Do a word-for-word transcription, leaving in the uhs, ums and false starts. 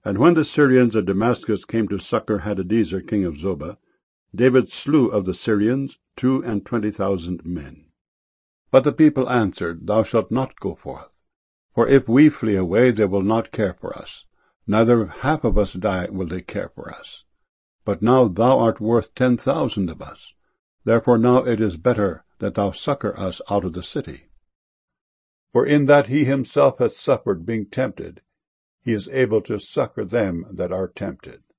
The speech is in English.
And when the Syrians of Damascus came to succor Hadadezer king of Zobah, David slew of the Syrians two and twenty thousand men. But the people answered, Thou shalt not go forth. For if we flee away, they will not care for us. Neither if half of us die will they care for us. But now thou art worth ten thousand of us. Therefore now it is better that thou succor us out of the city. For in that he himself hath suffered being tempted, he is able to succor them that are tempted.